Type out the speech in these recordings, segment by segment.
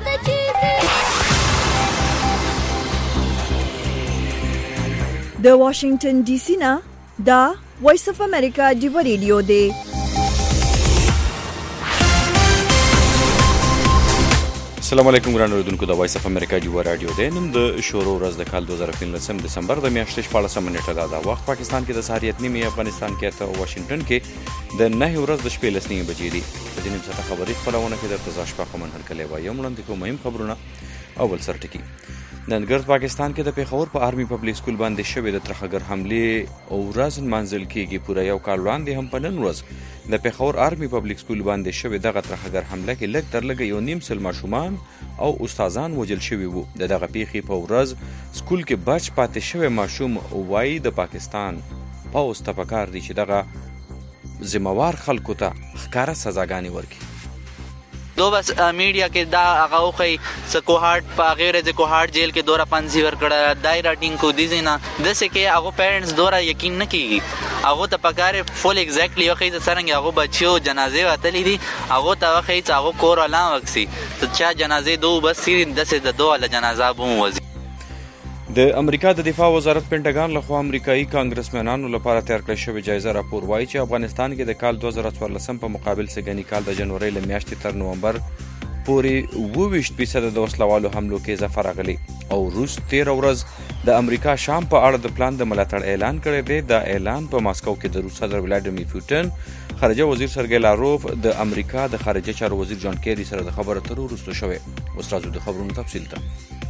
د واشنگټن ډي سي نه دا وایس اف امریکا ډیو ریډیو دی. السلام علیکم ګران اوریدونکو، د وایس اف امریکا ډیو رادیو دی. نن د شروع ورځ د کال 2015 دسمبر د میاشتې 14 نیټه ده. وخت پاکستان کې د سهار 9 افغانستان کې ته واشنگټن کې د 9 ورځ د شپې 9 بجې دي. په دې نیمه ساعته خبري خبرونه کې د تازه شپه کوم هرکلی وایي. وړاندې کوم مهم خبرونه. اول سرټکی نن ګرد پاکستان کې د پیښور په آرمي پبلک سکول باندې شوې د ترهګر حمله او ورځ منځل کېږي. پوره یو کال وړاندې هم په نن ورځ د پیښور آرمي پبلک سکول باندې شوې دغه ترهګر حمله کې لږ تر لږه 1.5 ماشومان او استادان وژل شوي وو. دغه پیښې په ورځ سکول کې بچ پاتې شوی ماشوم وایي د پاکستان پوځ ته پکار دي چې دغه ذمہوار خلکو ته ښکاره سزاګانې ورکړي. دو بس میډیا کې دا هغه خوې سکوهارت په غیر د کوهارت جیل کې دورا پنځي ور کړه دایره ټینګ کو دي نه دسه کې هغه پیرنټس دورا یقین نه کوي. هغه ته پکاره فول ایگزیکټلی وخت څنګه هغه بچو جنازه وتلې دي هغه ته وخت هغه کور اعلان وکسي ته چا جنازه دو بس دسه د دوه جنازه بو وځي. د امریکا د دفاع وزارت پینټاګان لخوا امریکایي کانګرسمنانو لپاره تیار کړی شوی جایزه راپور وایي چې افغانستان کې د کال 2014 په مقابل سګنی کال د جنوري له میاشتې تر نومبر پورې 22% د وسلوالو حملو کې اضافه راغلی او روس 13 ورځ د امریکا شام په اړه د پلان د ملاتړ اعلان کړی دی. دا اعلان په ماسکو کې د روس صدر ولادیمیر پوتین، خارجه وزیر سرګی لاروف، د امریکا د خارجه چارو وزیر جان کیری سره د خبرو اترو وروسته شوی. اوس راځو د خبرونو تفصیل ته.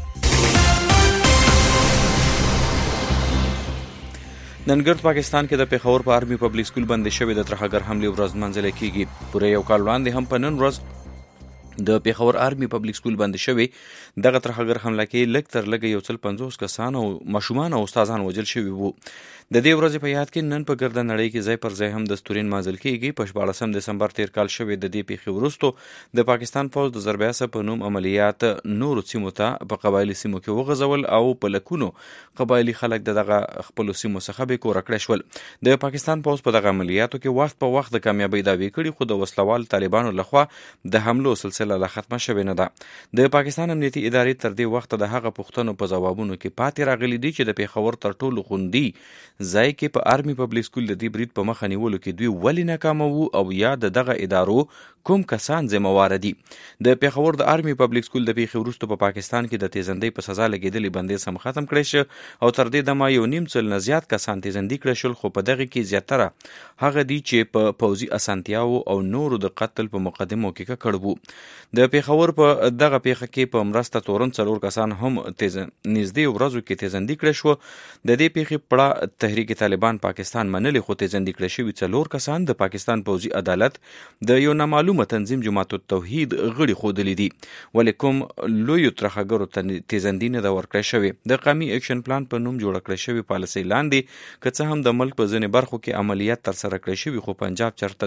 نن ګرد پاکستان کې د پیښور په آرمي پبلک سکول باندې شوې د ترهګر حمله ورځ منځله کېږي. پوره یو کال وړاندې هم په نن ورځ د پیښور آرمي پبلک سکول باندې شوې دغه ترهګر حمله کې لږ تر لږه 150 کسان او ماشومان او استادان وژل شوي وو. د دې ورځې په یاد کې نن په ګرده نړۍ کې ځای پر ځای هم دستورین مازل کېږي. په 14 دسمبر تیر کال شوې د دې پیښې وروسته د پاکستان پوځ د زربیاسه په نوم عملیات نورو سیمو ته په قبایلي سیمو کې وغځول او په لکونو قبایلي خلک دغه خپل سیمو څخه به کور کړی شول. د پاکستان پوځ په دغه عملیاتو کې وخت په وخت د کامیابی دعوی کړي، خو د وسلوال طالبانو لخوا د حملو سلسله لا ختمه شوې نه ده. د پاکستان امنیتي ادارې تر دې وخت د هغه پوښتنو په ځوابونو کې پاتې راغلي دي چې د پیښور تر ټولو خوندي ځای کې په آرمي پبلک سکول د دې برید په مخه نیولو کې دوی ولې ناکام وو او یا دغه ادارو کوم کسان ذمہوار دي. د پیښور د آرمي پبلک سکول د پیښې وروسته په پاکستان کې د تیزندۍ په سزا لګیدلې بندیز هم ختم کړی شو او تر دې دمه 1.5 نه زیات کسان تیزندي کړی شول، خو په دغه کې زیاتره هغه دي چې په پوځي اسانتیاو او نورو د قتل په مقدمو کې ککړ وو. د پیښور په دغه پیښه کې په مرسته تورن 4 کسان هم نږدې ورځو کې تیزندي کړی شو. د دې پیښې پړه تحریک طالبان پاکستان منلې، خو تیزندي کړی شوي 4 کسان د پاکستان پوځي عدالت د یو نامعلومه تنظیم جماعت التوحید غړي ښودلي دي. ولې کوم لویو ترهګرو تیزندي نه ده ورکړی شوې. د قومي اکشن پلان په نوم جوړه کړی شوې پالیسۍ لاندې که څه هم د ملک په ځینې برخو کې عملیات ترسره کړی شوي، خو پنجاب چرته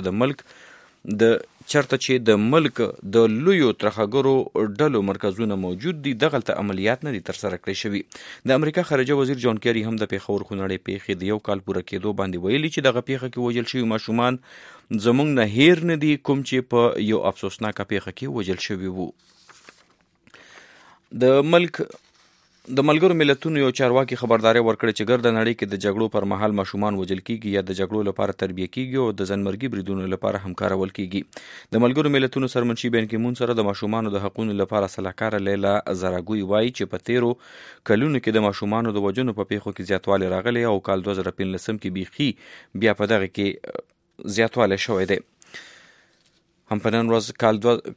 چې د ملک د لویو ترهګرو ډلو مرکزونه موجود دي دغلته عملیات نه دي ترسره کړی شوي. د امریکا خارجه وزیر جان کیری هم د پیښور خونړۍ پیښې د یو کال پوره کېدو باندې ویلي چې دغه پیښه کې وژل شوي ماشومان زموږ نه هیر نه دي، کوم چې په یو افسوسناکه پیښه کې وژل شوي وو. د ملګرو ملتونو یو چارواکي خبرداري ورکړه چې ګرده نړۍ کې د جګړو پر مهال ماشومان وژل کیږي یا د جګړو لپاره تربیه کیږي او د ځانمرګي بریدونو لپاره هم کارول کیږي. د ملګرو ملتونو سرمنشي بین کی مون سره د ماشومانو د حقوقو لپاره صلاحکار لیلا زراګوی وایي چې په 13 کلونو کې د ماشومانو د وژنو په پیښو کې زیاتوالی راغلی او کال 2015 کې بیخي بیا په دغه کې زیاتوالی شوی دی. هم په نن ورځ کال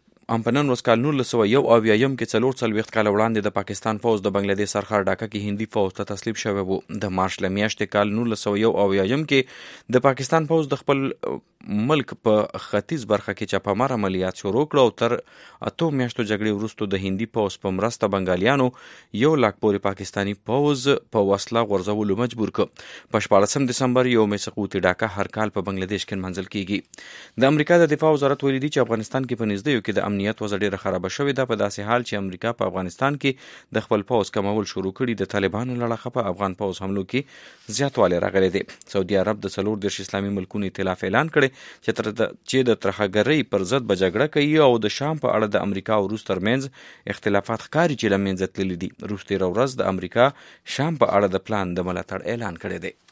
1991 کې 44 کال وړاندې د پاکستان پوځ د بنگلادیش سرحد ډاکه کې هندي فوج ته تسلیم شوی وو. د مارچ له میاشتې کال 1991 کې د پاکستان پوځ د خپل ملک په ختیځ برخه کې چاپمار عملیات شروع کړ او تر 8 میاشتو جګړې وروسته د هندي پوځ په مرسته بنگالیانو 1 لاک پورې پاکستانی پوځ په وسله غورځولو مجبور کړ. په 14 دسمبر یو مسقوطي ډاکه هر کال په بنگلادیش کې منځل کیږي. د امریکا د دفاع وزارت ویلي دی چې افغانستان کې په نږدې کې د امنیت وضع ډیره خرابه شوې ده په داسې حال چې امریکا په افغانستان کې د خپل پوځ کمول شروع کړي. د طالبانو لړخه په افغان پوځ حملو کې زیاتوالی راغلی دی. سعودي عرب د 40 اسلامي ملکونو ائتلاف اعلان کړي چې د ترهګرۍ پر ضد به جګړه کوي او د شام په اړه د امریکا او روس ترمنځ اختلافات ښکاري چې له منځه تللي دي. روس تېره ورځ د امریکا شام په اړه د پلان د ملاتړ اعلان کړی دی.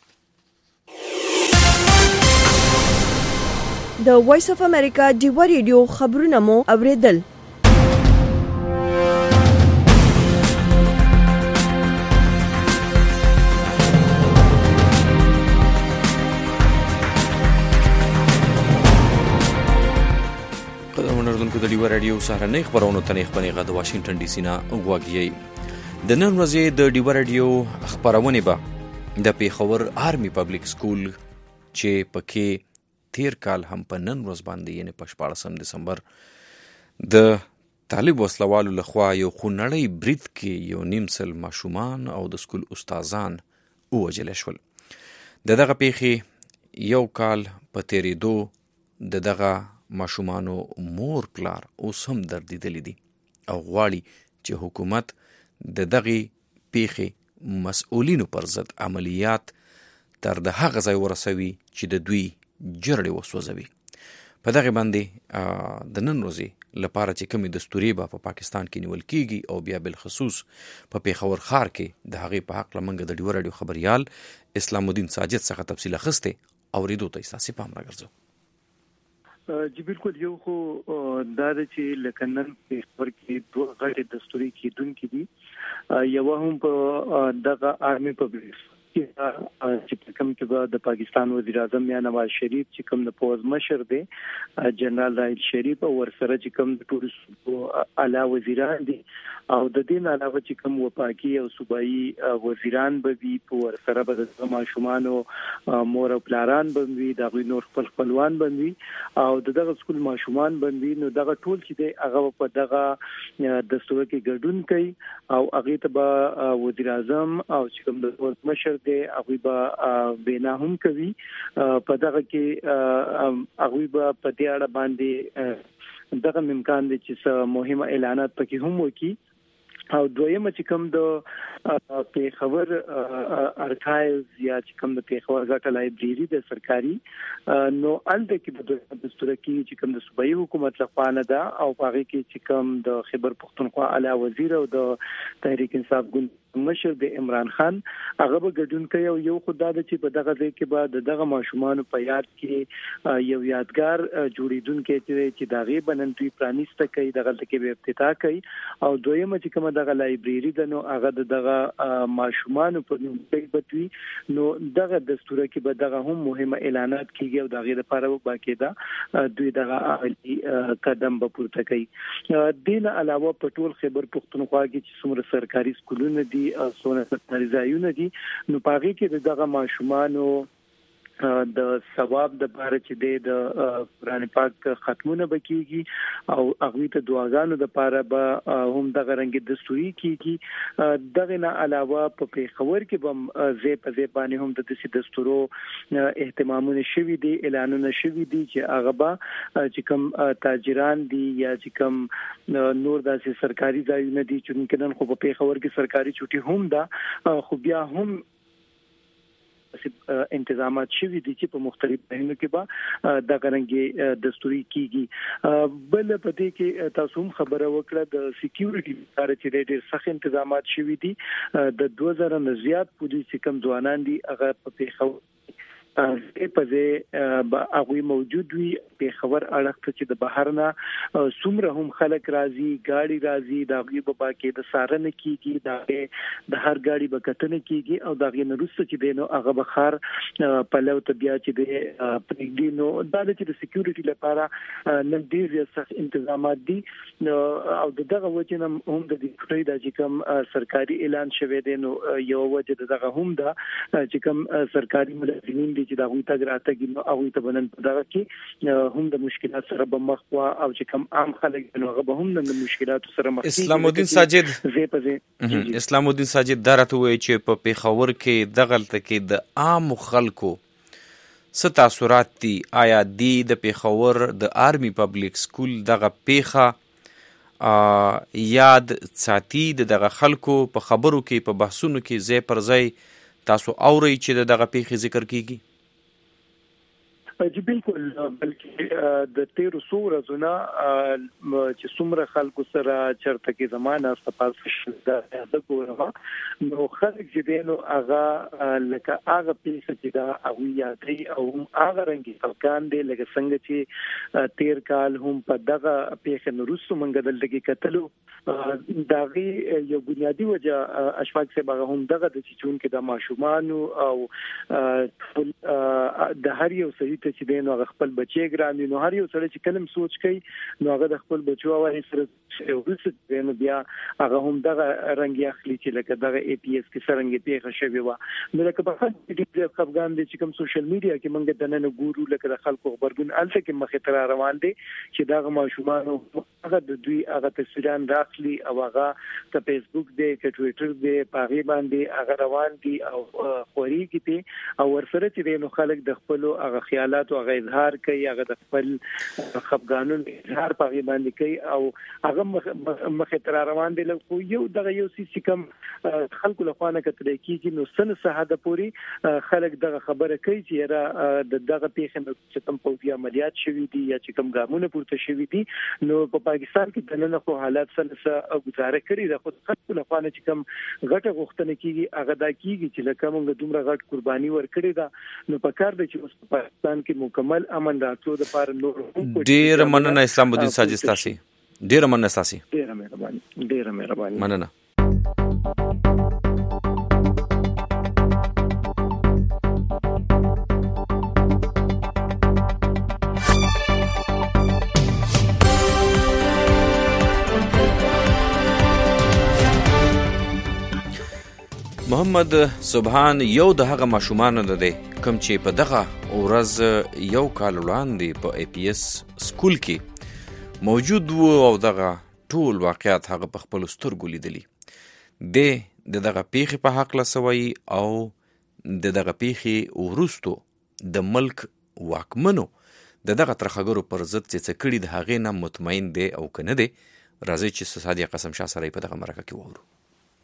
د وایس اف امریکا ډیوا ریډیو خبرونه مو اوریدل. قدرمن اردوونکو د ډیوا راډیو سهارنۍ خبرونو ته نیغ د واشنگټن ډي سي نه غوږ یئ. د نن ورځې د ډیوا راډیو خبرونه به د پیښور آرمي پبلک سکول چې پکې تیر کال هم په نن ورځ باندې یعنی په 14 دسمبر د طالب وسلوالو لخوا یو خونړی برید کې یو نیم سل ماشومان او د سکول استادان ووژل شول. دغه پیښې یو کال په تیریدو دغه ماشومانو مور پلار اوس هم دردیدلی دي او غواړي چې حکومت دغه پیښې مسؤلینو پر ضد عملیات تر د هغه ځای ورسوي چې د دوی جرړې وسوځوي. په دغه باندې د نن ورځې لپاره چې کومې دستوري به په پاکستان کې نیول کیږي او بیا بالخصوص په پیښور ښار کې د هغې په حق لمنګ د ډیوا راډیو خبریال اسلام الدین ساجد څخه تفصیل اخیسته اوریدو ته ستاسو پام راګرځو. جی بالکل یو خو دا چې لکه نن پیښور کې دوه غټ دستوري کېدونکې دي. یو هم په دغه آرمي پبلک چې کوم کې د پاکستان وزیر اعظم یا نواز شریف چې کوم د پوز مشر دی جنرال راحیل شریف او ورسره چې کوم د ټول اعلی وزیران دي او د دین علاوه چې کوم وفاقي او صوبایي وزیران به وي په ورسره به د ماشومانو مور او پلاران به وي د نور خپلوان به وي او دغه سکول ماشومان به وي. نو دغه ټول چې دی هغه په دغه دستور کې ګډون کوي او هغه ته به وزیر اعظم او چې کوم د پوز مشر دی هغه به بنا هم کوي. په دغه کې هغه به په دې اړه باندې دغه امکان دي چې مهمه اعلانات پکې هم وکړي. او دویمه چې کوم د پیښور ارکایوز یا چې کوم د پیښور غټه لایبرری د سرکاري نو الته کې د دستور کې چې کوم د صوبایي حکومت لخوا نه ده او هغه کې چې کوم د خیبر پختونخوا اعلی وزیر او د تحریک انصاف ګوند مشر د عمران خان هغه به ګډون کوي او یو خدای د چې په دغه ځای کې به دغه ماشومان په یاد کې یو یادګار جوړیدونکو چې دغه بننتوي پرانیسته کوي دغه کې به افتتاح کوي. او دویمه چې کومه دغه لایبرری ده نو هغه دغه ماشومان په نوم کې بتوي. نو دغه دستور کې به دغه هم مهمه اعلانات کیږي او دغه لپاره باقاعده دوی دغه قدم به پورته کوي. دین علاوه په ټول خیبر پختونخوا کې چې څومره سرکاري سکولونه دي او څونه سرکاري ځایونه دي نو پاغي کې دغه ماشومانو د ثواب د لپاره چې د قرآن پاک ختمونه بکیږي او هغه ته دعاګانو د لپاره به هم دغه رنګ دستوري کیږي. دغه نه علاوه په پیښور کې به زی په زی باندې هم د دستورو اهتمامونه شوي دي اعلانونه شوي دي چې هغه به چې کوم تاجران دي یا چې کوم نور داسې سرکاري ځایونه دي چې ممکن خو په پیښور کې سرکاري چوټي هم ده خو بیا هم انتظامات شوي دي چې په مختلف ځایونو کې به د غرنګي دستوري کیږي. بل په دې کې تاسو هم خبره وکړه د سکیورټي لپاره چې ډېر سخت انتظامات شوي دي. د 2000 نه زیات پولیس کم ځوانان دي هغه په پیښور په دې به هغه موجود وي. پیښور اړخ چې د بهرنا څومره هم خلک راځي ګاډي راځي دا غي په باکې د سارنه کیږي د هر ګاډي به کتنه کیږي او دا غي نرسته چې دینو هغه بخار په لو ته بیا چې د پرګدینو دا چې د سکیورټي لپاره نن ډیر سخت انتظامات دي او دغه وجه هم د دې د چې کوم سرکاري اعلان شوه دی نو یو وجه دغه هم دا چې کوم سرکاري ملازمین چې دا غوي تاګ راتګي نو هغه ته بنن په دغه کې هم د مشکلات سره به مخ وا او چې کوم عام خلک نو هغه به هم د مشکلات سره مخ. اسلام الدین ساجد اسلام الدین ساجد درته وایي چې په پیښور کې دغلت کې د عام خلکو څه تاثرات دي. آیا د پیښور د آرمي پبلک سکول دغه پیښه یاد ساتي دغه خلکو په خبرو کې په بحثونو کې ځای پر ځای تاسو اورئ چې دغه پیښې ذکر کیږي؟ جی بالکل، بلکې د 1300 ورځې چې څومره خلکو سره چرته کې زمانه استفاده د ګورما نو خلک چې دینو هغه لکه هغه پیښه چې دا او یادي او هغه رنګي خلکان دي لکه څنګه چې 13 کال هم په دغه پیښه نورسو منګ دلته کتلو داغي یو بنیادی وجه اشفاق سے هغه هم دغه د چون کې د ماشومان او د هر یو صحیح چې دینو هغه خپل بچي ګرامي نو هر یو سره چې کلم سوچ کوي نو هغه د خپل بچو او سره ورسره بیا هغه هم دغه رنګي اخلي چې لکه دغه اي پي اس کې سرنګي پیښه شوی و نو لکه په خاطر د افغان دي چې کوم سوشل میډیا کې موږ د نن ګورو لکه د خلکو خبرګون الته کې مخې تر روان دي چې دغه ماشومان هغه د دوی هغه تصویران راخلي او هغه په فیسبوک دی کې ټوئیټر دی پاغي باندې هغه روان دي او خوري کې او ورسره چې دینو خلک د خپل هغه خیالات او هغه اظهار کوي هغه د خپل خفګانون اظهار پاغي باندې کوي او هغه مخې تر روان دي لکه یو دغه یو سیس کم خلکو لخوانه کتل کیږي نو سن ساده پوری خلک دغه خبره کوي چې را دغه پیښه چې کوم پوځي عملیات شوي دي یا چې کوم ګامونه پورته شوي دي نو په پاکستان کې د نن خو حالات سره گزاره کړی د خود خلکو لخوانه چې کوم غټه غوښتنه کیږي هغه دا کیږي چې لکه موږ دومره غټ قرباني ورکړي دا نو په کار د چې اوس پاکستان کې مکمل امن راتلو د پاره نور ډیر مننه اسلام الدین ساجد تاسو ډیر مننه تاسو ډیر مهرباني مننه. محمد سبحان یو د هغه ماشومان ده کوم چې په دغه ورځ یو کال وړاندې په اي پي اس سکول کې موجود وو او دغه ټول واقعیات هغه په خپل سترګو لیدلي د دغه پیښې په حق لسوي او د دغه پیښې وروستو د ملک واکمنو دغه ترخګرو پر ضد چې کړي د هغې نه مطمئن دی او کنه دی راځي چې صادق قسم شاه سره په دغه مرکه کې وورو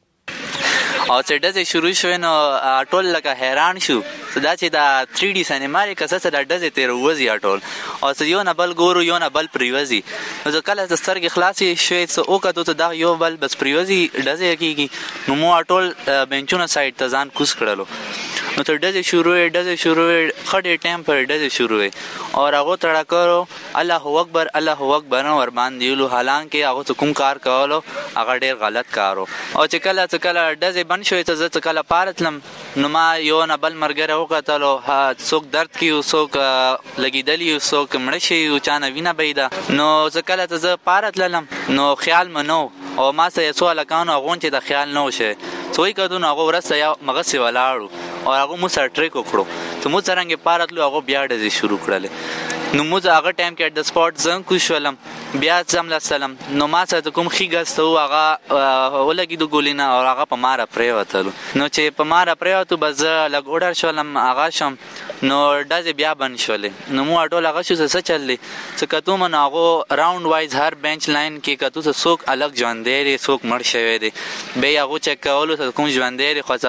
او چې دځه شروع شو نو ټول لکه حیران شو دا چې دا 3D سینما کې څه د دځه تیر وځي ټول او چې یو نه بل ګورو یو نه بل پریوزي نو کله د سترګې خلاصي شوي څه او کته ته دا یو بل بس پریوزي دځه کېږي نو مو ټول بنچونه سایډ ته ځان کوس کړلو نو تر دځه شروع خړې ټایم پر دځه شروع او هغه تړه کړو الله اکبر ور باندې لو حالانکه هغه کوم کار کولو هغه ډیر غلط کارو او چې کله دځه شوی ته زه کله پارتلم نو ما یو نه بل مرګره وکتلو څوک درد کیو څوک لګیدلی څوک مړ شي او چانه وینه بيده نو زه کله ته زه پارتلم نو خیال منو او ما سه سوال کانو غون چې د خیال نو شه څوی کدو نو هغه ورسته یا مغسی ولاړو او هغه مو سره ټریک وکړو ته مو څنګه پارتلو هغه بیا د شروع کړل نو مو هغه ټایم کې د سپورت زنګ کوشولم بیا ځم لسلم نو ما څه کوم خيګستو هغه ولګي د ګولینا او هغه په ماره پریوتلو نو چې په ماره پریوتو بز لګ اورډر شولم هغه شم نو دځه بیا بن شولې نو مو ټول هغه شو څه چللې څه کتو من هغه راوند وایز هر بنچ لاین کې کتو څوک الګ ژوند دی څوک مړ شوی دی به هغه چک کولو کوم ژوند دی خو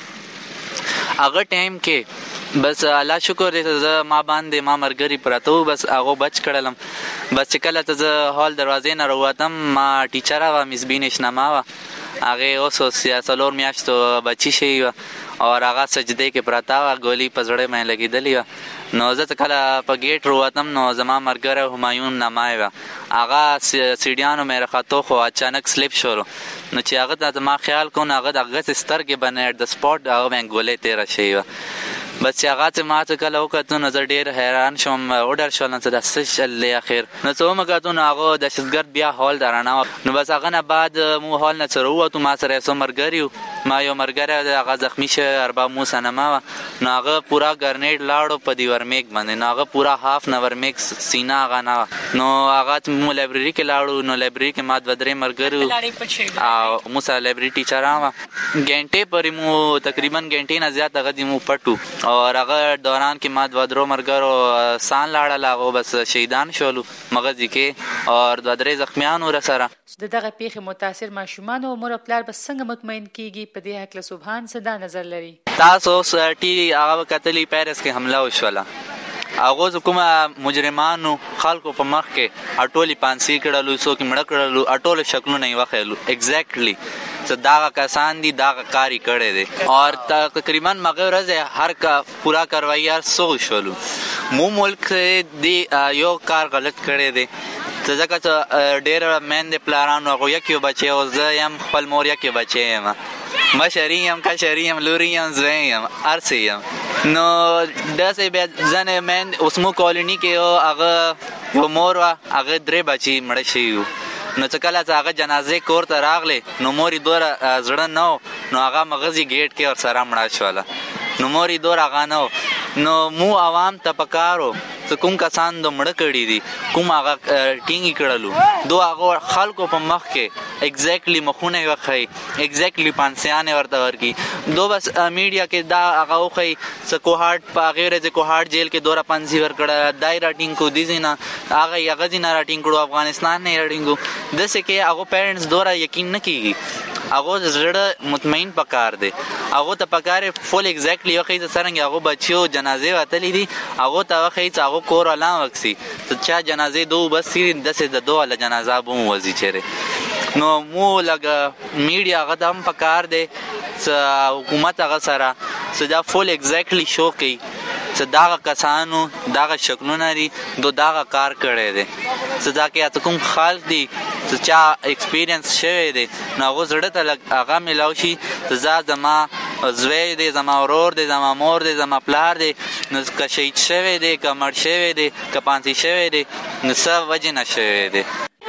څولې هغه ټایم کې بس الله شکر دې ما باندې ما مرګري پراتو بس هغه بچ کړلم بس چې کله ته هال دروازې نه وروتم ما ټیچر وا مس بینش نما وا هغه اوس سیاسلور میاشتو بچی شي او هغه سجده کې پراتا وا ګولي پزړې مې لګیدلی نو زه کله په گیټ وروتم نو زما مرګره همایون نمای وا هغه سیډیانو مې راخاتو خو اچانک سلیپ شول نو چې هغه د ما خیال کو هغه دغه سترګې بنر د سپورت هغه مې ګولې تیر شي بس چې هغه ته ما ته کله وکړو نو زه ډیر حیران شوم اورډر شول نو د سشل اخر نو څو مګاتو نو هغه د شزګرد بیا هال درانه نو بس هغه نه بعد مو هال نه څروته ما سره سو مرګریو ما یو مرګره هغه زخمی شه اربا مو سنما نو هغه پورا ګرنیډ لاړو په دیور میک باندې نو هغه پورا هاف نور میک سینا هغه نه نو هغه مو لایبرری کې لاړو نو لایبرری کې ما د ودرې مرګریو او مو سره لایبرری ټیچر آوا غنټه پرې مو تقریبا غنټه نه زیات هغه دی مو پټو اور هغه دوران کې ما د ودرو مرګرو سان لاړل هغه بس شهیدان شولو مغزي کې اور د درې زخمیان ور سره د دغه پیښې متاثر ماشومان او مور پلار به څنګه مطمئن کیږي؟ په دې هکله سبحان څه دا نظر لري؟ تاسو ټي هغه کتلی پیرس کې حمله وشوله، هغه کومه مجرمانو خلکو په مخ کې اټولي پانسي کړلو، څوک مړه کړلو، اټول شکلونه یې وخیلو ایگزیکټلی څه داغه کسان دي داغه کاری کړی دی اور تقریبا مغه ورځ هر کا پورا کاروایی هر سو شولو مو ملک دی یو کار غلط کړی دی ځکه چې ډېر مېندې پلارانو هغه یو بچی او زه یم خپل مور یو بچی یم، مشري یم کشري یم لوري یم زوی یم هر څه یم. نو داسې بیا ځنې مېندې اوس مو کالوني کې هغه یو مور وه هغه 3 بچي مړه شوي وو. نو چې کله چې هغه جنازې کور ته راغلې نو مور یې دوره زړه نه و، نو هغه مغزي ګیټ کې ورسره مړه شوله. نو مور یې دوره هغه نه و. نو مو عوام ته پکارو چې کوم کسان د مړه کړي دي کوم هغه ټینګې کړلو دو هغه خلکو په مخ کې ایگزیکټلی مخونه یې وښیي، ایگزیکټلی پانسیانې ورته ورکړي. دو بس میډیا کې دا هغه وښیي چې کوهاټ په هغې ورځې کوهاټ جیل کې دوره پانسي ورکړه، دا یې راټینګ کړو، دې ځای نه هغه یې هغه ځای نه راټینګ کړو، افغانستان نه یې راټینګ کړو. داسې کې هغه پیرنټس دوره یقین نه کېږي، هغه زړه مطمئن پکار دی، هغه ته پکار فول ایگزیکټلی وښیي چې څرنګه هغه بچیو جنازې وتلې دي هغه ته وښیي چې هغه کور والا وکسي چې چا جنازې دو بس داسې د دو والا جنازه به مو وځي چېرې. نو مو لږ میډیا هغه ته هم پکار دی چې حکومت هغه سره چې دا فول ایگزیکټلی شو کوي چې داغه کسانو داغه شکلونه دي دو داغه کار کړی دی، چې دا کې کوم خلک دي چې چا ایکسپیرینس شوی دی نو هغه زړه ته لږ هغه میلاو شي چې زما زوی دی، زما ورور دی، زما مور دی، زما پلار دی، نو که شهید شوی دی که مړ شوی دی که پانسي شوی دی نو څه وجې نه شوی دی.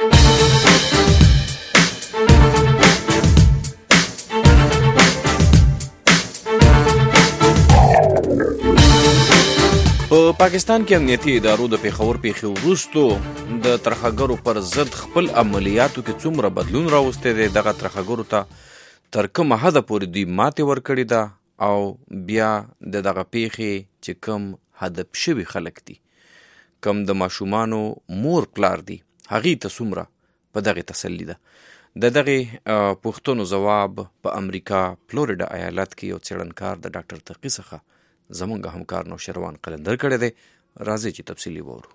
په پاکستان کې امنیتي ادارو د پیښور پیښې وروستو د ترهګرو پر ضد خپل عملیاتو کې څومره بدلون راوستی دی، دغه ترهګرو ته تر کومه حده پورې دوی ماتې ورکړې ده او بیا د دغه پیښې چې کوم هدف شوي خلک دي کوم د ماشومانو مور پلار دي هغې ته څومره په دغې تسلي ده. د دغې پوښتنو ځواب په امریکا فلوریډا ایالت کې یو څېړنکار د ډاکټر تقي څخه زمونږ همکار نوشروان قلندر کړی دی. راځئ چې تفصیلي وورو.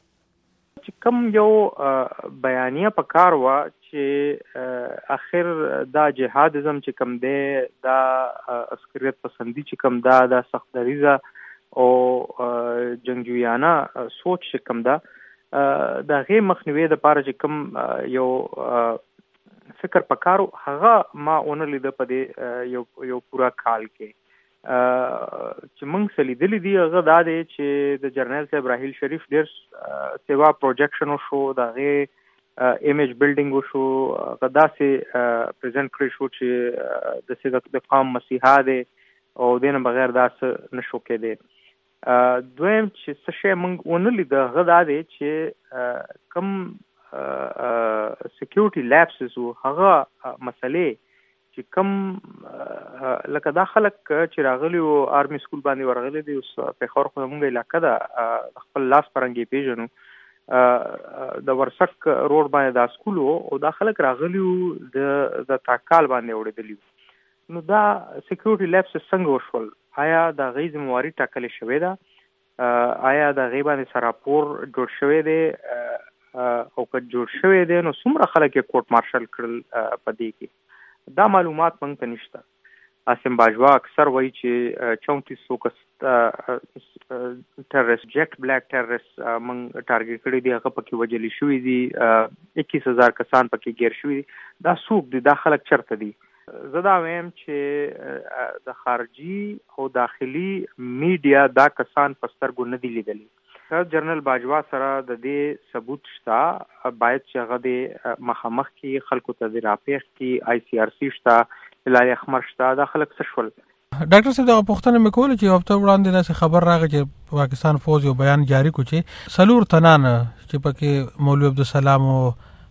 چې کوم یو بیانیه په کار وه چې اخر دا جهادزم چې کوم دی دا عسکریت پسندي چې کوم دا سخت دریزه او جنګجویانه سوچ چې کوم دا د هغې مخنیوي دپاره چې کوم یو فکر په کار هغه ما ونه لیده په دې یو پوره کال کې. چې موږ څه لیدلي دي هغه دا دی چې د جرنیل صاحب راحیل شریف ډېر سیوا پروجیکشن وشو، د هغې ایمیج بلډینګ وشو، هغه داسې پریزنټ کړی شو چې داسې د قام مسیحا دی او دې نه بغیر دا څه نه شو کېدی. دویم چې څه شی موږ ونه لیده هغه دا دی چې کوم سیکیورټي لیپسز وو هغه مسلې چې کوم لکه دا خلک چې راغلي وو آرمي سکول باندې ورغلي دي، اوس پیښور خو زموږ علاقه ده، خپل لاس پرنګ یې پیژنو، د ورسک روډ باندې دا سکول وو او دا خلک راغلي وو د تاکال باندې وړېدلي وو. نو دا سیکیورټي لیپسز څنګه وشول؟ آیا د هغې ذمواري ټاکلې شوې ده؟ آیا د هغې باندې څه راپور جوړ شوی دی؟ او که جوړ شوی دی نو څومره خلک یې کوټ مارشل کړل په دې کې؟ دا معلومات موږ ته نشته. عاصم باجوا اکثر وایي چې 3400 کس ټیرریسټ جیک بلیک ټیرریسټ موږ ټارګټ کړي دي، هغه پکې وجلي شوي دي، 21,000 کسان پکې ګیر شوي دي. دا څوک دي؟ دا خلک چېرته دي؟ زه دا وایم چې د خارجي او داخلي میډیا دا کسان په سترګو نه دي لیدلي. جنرال باجوا سره د دې ثبوت شته، باید چې هغه د مخامخ کې خلکو ته د راپیښ کې ICRC شته، هلال احمر شته، دا خلک څه شول؟ ډاکټر صاحب دغه پوښتنه مې کوله چې یو هفته وړاندې داسې خبر راغی چې پاکستان فوج یو بیان جاری کړ چې 4 تنان چې پکې مولوي عبدالسلام او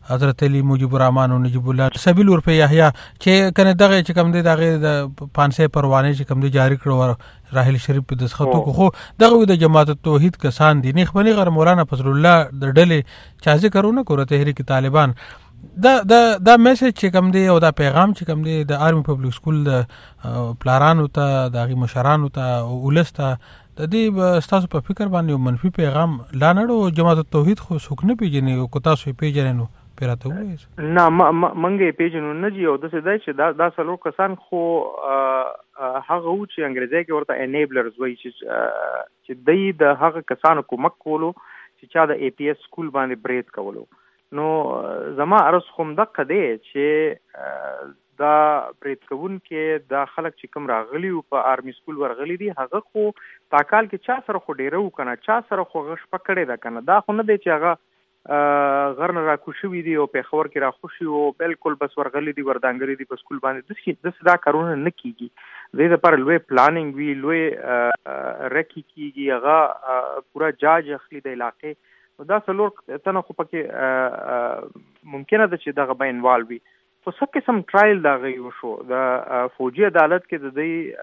حضرت علی مجيب الرحمن او نجیب الله سبیل ور په یحیی چې کنه دغه چې کم دی دغه د 500 پروانه چې کم دی جاری کړو راحل شریف په دسخطو خو دغه د جماعت توحید کسان دي نه خپل غیر مولانا فضل الله د ډلې چا ذکرونه کوي تحریک طالبان دا میسج چې کوم دی او دا پیغام چې کوم دی د آرمی پبلک سکول د پلارانو ته د مشرانو ته او ولسته د دې تاسو په فکر باندې منفي پیغام لانړو جماعت توحید خو څوک نه پیژني او کو تاسو پیژنئ پیراته وایي نه منګه پیژنو نه جی او د څه دای چې دا څلور کسان خو هغه و چې انګریزي کې ورته انیبلرز وایي چې د هغه کسانو کومک کولو چې چا د اي پی اس سکول باندې برید کولو نو زما عرض خوم دقه دی چې دا برید کوون کې دا خلک چې کوم راغلي او په آرمی سکول ورغلي دي هغه خو تاکال کې چا سره خو ډیرو کنه چا سره خو غش پکړې ده کنه دا خو نه دی چې هغه غرن را کوشوي دي او په خبر کې را خوشي او بالکل بس ورغلي دي وردانګري دي په سکول باندې د صدا کارونه نه کیږي د دې لپاره لوی پلانینګ وی لوی رکی کیږي هغه پورا جاج اخلي د علاقې دا څلور تنه خو پکې ممکنه ده چې دغه به انوالو وي خو څه قسم ټرایل دغه وشو د فوجي عدالت کې د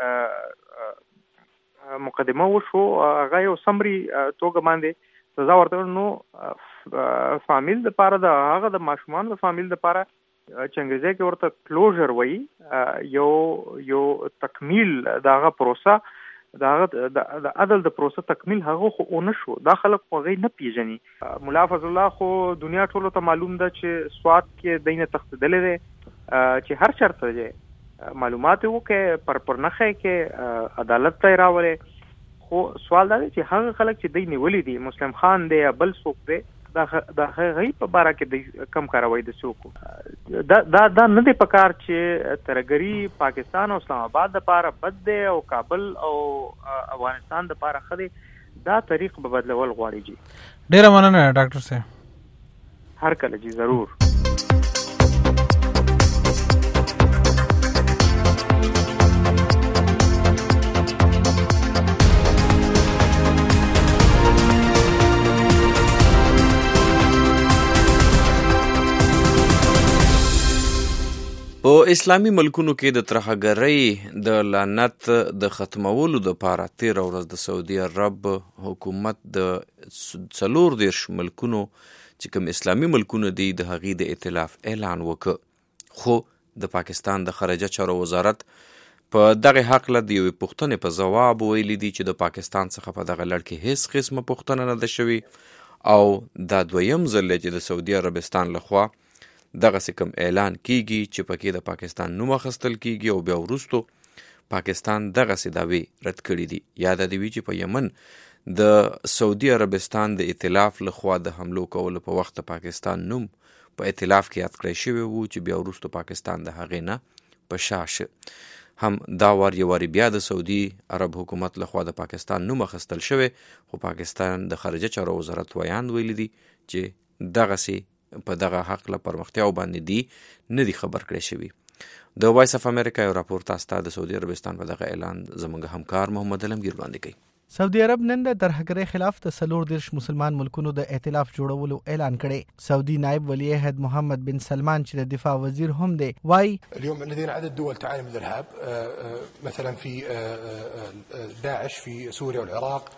دې مقدمه وشو هغه یو سمري توګه باندې سزا ورته نو فامیل د پاره د هغه د ماشومان د فامیل د پاره چې انګریزي کې ورته کلوزر وایي یو تکمیل دغه پروسه د عدل د پروسه تکمیل هغه خو اون شو دا خلک خو غي نه پیژني مولا فضل الله خو دنیا ټولو ته معلوم ده چې سواد کې دینه تختدلې ده چې هر چرته دی معلومات وکړي پر نخې کې عدالت ته راوړي خو سوال دا دی چې هغه خلک چې دینه ولې دي مسلم خان دی بل څوک دی دا غي په بارا کې کم کاروي د څوک دا نه دی پکار چې ترګری پاکستان او اسلام آباد د پاره بد دی او کابل او افغانستان د پاره خدي دا طریق به بدلول غواړي جی ډیر مننه ډاکټر صاحب هر کله جی ضرور په اسلامي ملکونو کې د ترهګرۍ د لعنت د ختمولو لپاره 13 ورځ د سعودي عرب حکومت د 40 ملکونو چې کوم اسلامي ملکونه دي د هغې د ائتلاف اعلان وکړ خو د پاکستان د خارجه چارو وزارت په دغه حق له د یوې پوښتنې په ځواب ویلي دي چې د پاکستان څخه په دغه لړ کې هیڅ قسمه پوښتنه نه ده شوې او دا دویم ځل چې د سعودي عربستان لخوا دغه کوم اعلان کیږي چې پکې د پاکستان نوم اخیستل کیږي او بیا وروستو پاکستان دغه دعوی رد کړي دي یاد دی چې په یمن د سعودي عربستان د ائتلاف لخوا د حملو کولو په وخت پاکستان نوم په ائتلاف کې یاد کړی شوی وو چې بیا وروستو پاکستان د هغې نه په شاشه هم دا واری بیا د سعودي عرب حکومت لخوا د پاکستان نوم اخیستل شوی خو پاکستان د خارجه چارو وزارت ویان ویلي دي چې دغه په دغه حق له پرمختیاو باندې دی نه دی خبر کړی شوی د وایس اف امریکا یو راپور تاسو د سعودي عربستان په دغه اعلان زموږ همکار محمد علمگیر باندې کوي سعودي عرب نن د ترهګرۍ خلاف د 40 مسلمان ملکونو د ائتلاف جوړولو اعلان کړي سعودي نائب ولی عهد محمد بن سلمان چې د دفاع وزیر هم دی وايي اليوم لدينا عدد دول تعاني من الارهاب مثلا في داعش في سوريا والعراق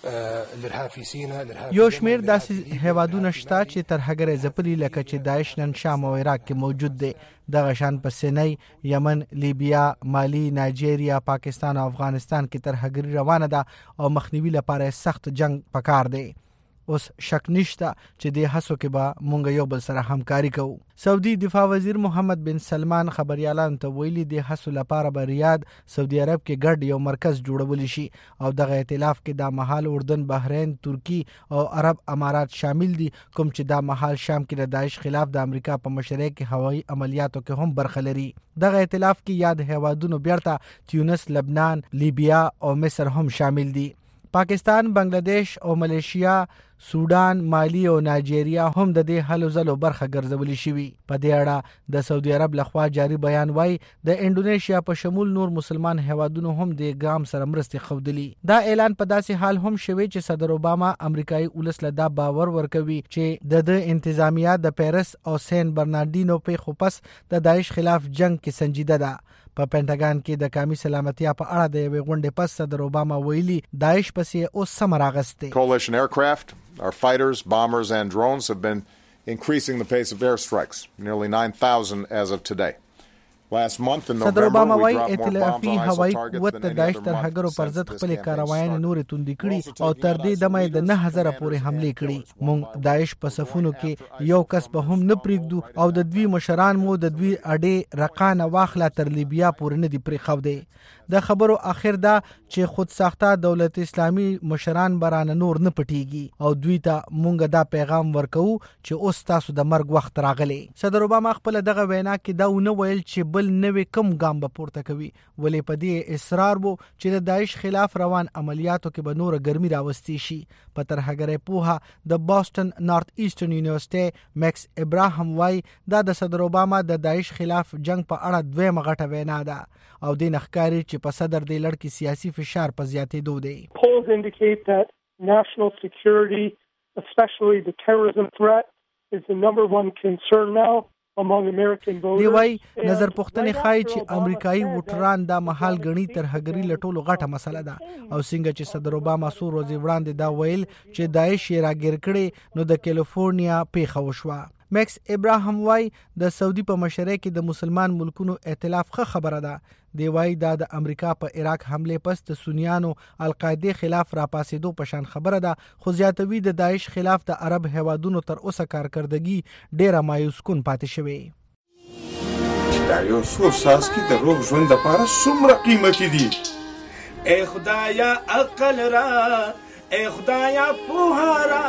یو شمیر داسې هیوادونه شته چې ترهګرۍ ځپلي لکه چې داعش نن شام او عراق کې موجود دی دغه شان په سینای یمن لیبیا مالی نایجیریا پاکستان او افغانستان کې ترهګرۍ روانه ده او مخنیوي لپاره سخت جنگ پکار دی اوس شک نشته چې د هڅو کې به مونږ یو بل سره همکاري کوو سعودي دفاع وزیر محمد بن سلمان خبريالانو ته ویلي د هڅو لپاره به ریاض سعودي عرب کې ګډ یو مرکز جوړول شي او دغه ائتلاف کې د مهال اردن بحرین ترکی او عرب امارات شامل دي کوم چې د مهال شام کې د داعش خلاف د امریکا په مشرۍ کې هوایي عملیاتو کې هم برخه لري دغه ائتلاف کې یاد هیوادونو بیرته تیونس لبنان لیبیا او مصر هم شامل دي پاکستان بنگلاديش او ملیشیا سودان، مالی او نایجیریا هم د دې هلو ځلو برخه ګرځولې شوي. په دې اړه د سعودي عرب لخوا جاري بیان وایي د انډونیشیا په شمول نور مسلمان هیوادونو هم د ګام سره مرستې ښودلي. دا اعلان په داسې حال هم شوی چې صدر اوباما امریکایي ولس له دا باور ورکوي چې د انتظامیه د پیرس او سین برناردینو پیښو پس د داعش خلاف جنگ کې سنجیده ده. په پینټاګان کې د قومي سلامتیا په اړه د یوې غونډې پس صدر اوباما ویلي داعش پسې اوس ثمر اغستی. Coalition aircraft, our fighters, bombers and drones have been increasing the pace of airstrikes, nearly 9,000 as of today. صدر اوباما وايي ائتلافي هوایي قوت د داعش ترهګرو پر ضد خپل کاروایان نور توندې کړي او تر دې دمه د 9000 پورې حمله کړي. مونږ داعش په صفونو کې یو کس به هم نه پریږدو او د دوی مشران مو د دوی اډې رقانه واخله تر لیبیا پورې نه دی پرې خو دی. د خبرو اخر دا چې خود ساخته دولت اسلامي مشران برانه نور نه پټيږي او دوی ته مونږ دا پیغام ورکو چې اوس تاسو د مرګ وخت راغلی. صدر اوباما خپل دغه وینا کې دا ونه ویل چې بل نوې کم ګام به پورته کوي، ولې په دې اصرار وو چې د داعش خلاف روان عملیاتو کې به نور ګرمي راوستي شي. په ترهګرۍ پوها د بوسټن نارت ایسټرن یونیورسيټي میکس ابراهام وايي دا د صدر اوباما د داعش خلاف جنگ په اړه دویمه غټه وینا ده او د نخکاری چې په صدر دی لړ کې سیاسي فشار په زیاتېدو دی. Polls indicate that national security, especially the terrorism threat, is the number one concern now among American voters. دی وای نظر پوښتنې ښایي چې امریکایي ووټران دا مهال غني ترهګري لټولو غټه مسله ده او څنګه چې صدر اوباما څو ورځې وړاندې دا ویل چې داعش یې راګیر کړي نو د کیلیفورنیا پیښه وشوه. میکس ابراهام وای د سعودي په مشرۍ کې د مسلمان ملکونو ائتلاف ښه خبره ده. دی وای دا د امریکا په عراق حمله پس د سنیانو القاعده خلاف راپاسېدو په شان خبره ده، خو زیاتوي د داعش خلاف د عرب هیوادونو تر اوسه کارکردګي ډیره مایوس کن پاتې شوی. دا یو څو ساس کې د روغ ژوند لپاره څومره قیمتي دي. ای خدایا عقل را، ای خدایا پوهه را.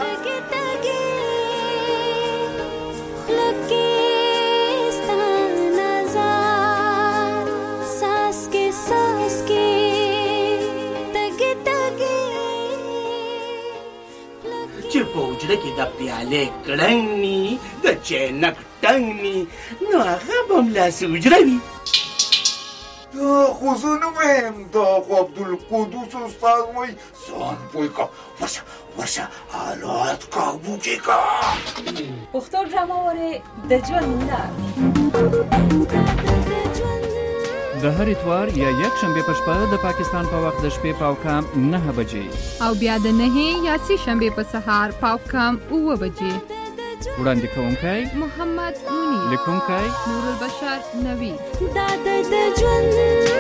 چې په وجره کې د پیالې کړنګ نی د چینک ټنګ نی نو هغه به ملاسې وجره وي. دا خو زه نه وایم، دا خو عبدالقدوس استاد وایي ځان پوه که ورشه حالات کابو کې که. پښتو ډرامه وارې د ژوند لار د هر اتوار یا یک شنبه په شپه د پاکستان په وخت د شپې پاوکام 9 بجې او بیا د 9 یا 3 شنبه په سهار پاوکام 9 بجې. وړاندې کوونکی محمد مونی، لیکونکی نور البشر نوی. دا د ژوند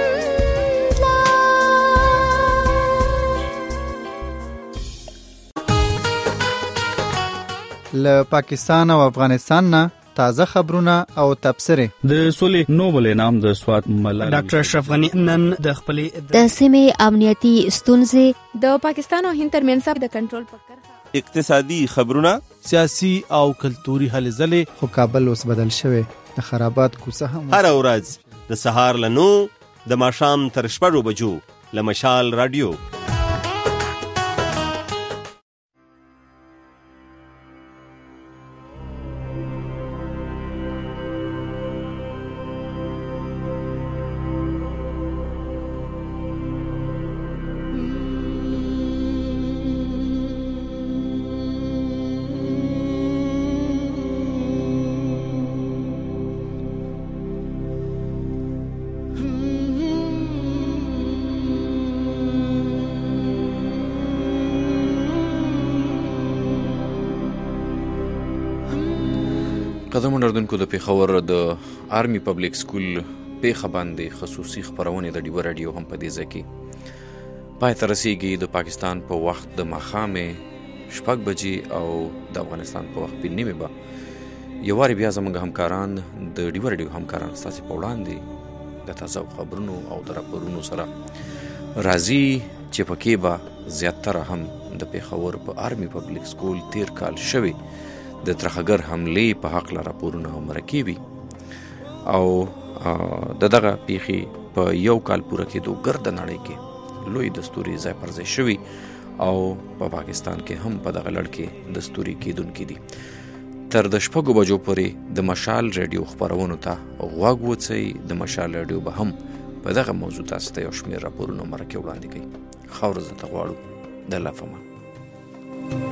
له پاکستان او افغانستان نه تازه خبرونه او تبصره. د سولې نوبل انعام د سوات ملالۍ ډاکټر اشرف غنی نن د خپل د سیمې امنیتي ستونزې د پاکستان او هند ترمنځ د کنټرول په کرښه، اقتصادي خبرونه، سیاسي او کلتوري هلې ځلې. خو کابل اوس بدل شوی، د خرابات کوڅه هم هر ورځ د سهار له 9 د ماښام تر 6 بجو له مشال رادیو. قدمونه اردوونکو د پیښور د آرمي پبلک سکول پیښه باندې خصوصي خبرونه د ډیو رادیو هم په دې ځکه پای ته رسیږي. د پاکستان په وخت د ماښامې 6 بجې او د افغانستان په وخت 9 به یو واری بیا زموږ همکاران د ډیو رادیو همکاران ستاسو په وړاندې د تازه خبرونو او د راپورونو سره راځي چې پکې به زیاتره هم د پیښور په آرمي پبلک سکول تیر کال شوی د ترهګر حملې په حق لا راپورونه مرکبي او دغه پیښې په یو کال پوره کېدو ګرد نړۍ کې لوی دستوري ځای پر ځای شوی او په پاکستان کې هم په دغه لړ کې دستوري کېدونکي دي. تر د 6 بجو پورې د مشال ریډیو خبرونو ته غوږ وڅئ. د مشال ریډیو به هم په دغه موضوع تاسو ته یو شمېر راپورونه مرکه وړاندې کوي. ښه ورځ درته غواړو. د الله په امان.